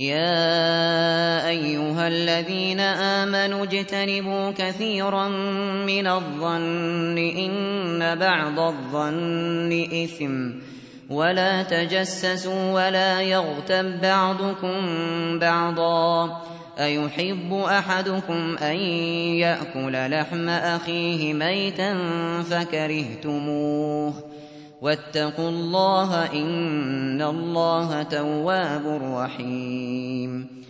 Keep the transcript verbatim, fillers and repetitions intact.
يا أيها الذين آمنوا اجتنبوا كثيرا من الظن إن بعض الظن إثم ولا تجسسوا ولا يغتب بعضكم بعضا أيحب أحدكم أن يأكل لحم أخيه ميتا فكرهتموه واتقوا الله إن الله تواب رحيم